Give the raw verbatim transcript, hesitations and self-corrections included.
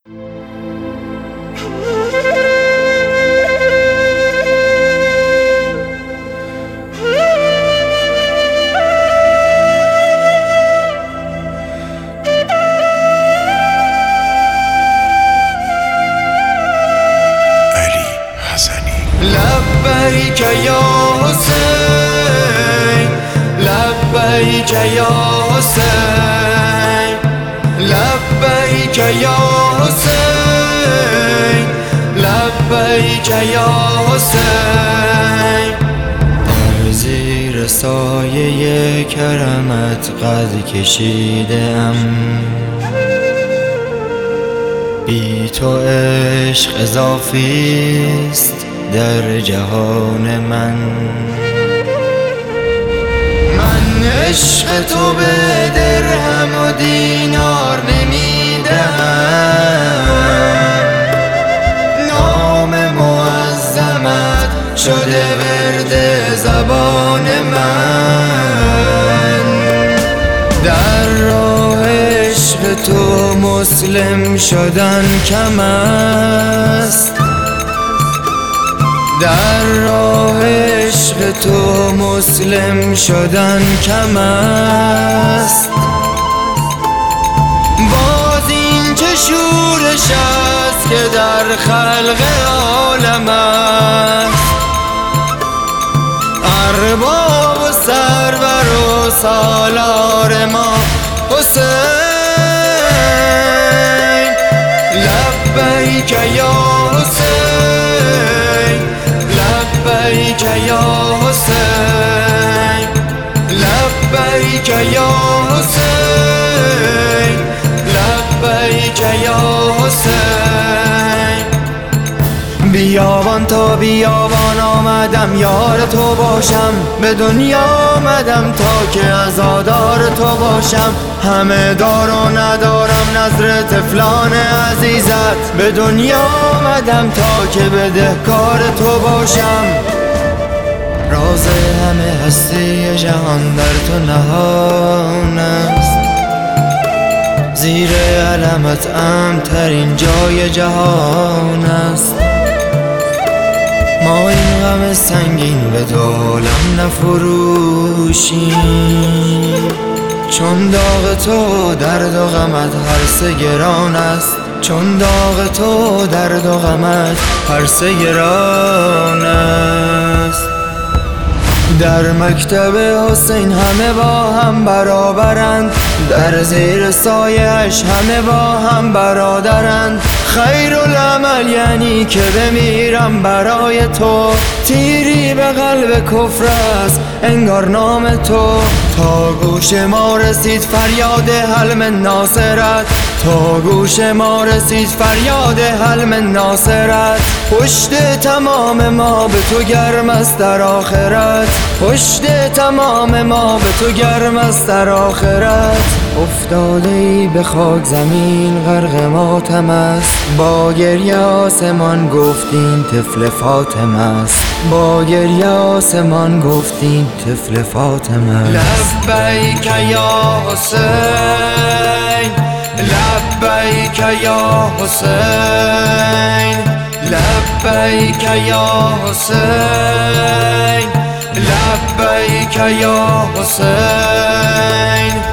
لبیک یا حسین، لبیک یا حسین، لبیک یا حسین، لبیک یا حسین. در زیر سایه کرمت قد کشیدم، بی تو عشق اضافیست در جهان من. من عشق تو به درهم و دینار نمیدهم، نام معظمت شده ورد زبان من. در راه عشق تو مسلم شدن کم است، در راه عشق تو مسلم شدن کم است. باز این چه شورش است که در خلق عالم است، ارباب و سرور و سالار ما حسین. لبیک یا حسین، لبیک یا حسین، لبیک یا حسین، لبیک یا حسین. بیابان تا بیابان آمدم یار تو باشم، به دنیا آمدم تا که عزادار تو باشم. همه دار و ندارم نظر طفلان عزیزت، به دنیا آمدم تا که بدهکار تو باشم. راز همه هستی جهان در تو نهان است، زیر علمت امن‌ترین جای جهان است. ما این غم سنگین به دولم نفروشیم، چون داغ تو درد و غمت هر سه گران است، چون داغ تو درد و غمت هر سه گران است. در مکتب حسین همه با هم برابرند، در زیر سایه‌اش همه با هم برادرند. خیرالعمل یعنی که بمیرم برای تو، تیری به قلب کفر است انگار نام تو. تا گوش ما رسید فریاد حلم ناصرت، تا گوش ما رسید فریاد حلم ناصرت. پشت تمام ما به تو گرم است در آخرت، پشت تمام ما به تو گرم است در آخرت. افتاده ای به خاک زمین غرق ماتم است، با گریه آسمان گفتین طفل فاطمه است، با گریه آسمان گفتین طفل فاطمه است. لبیک یا حسین، لبیک یا حسین، لبیک یا حسین، لبیک یا حسین.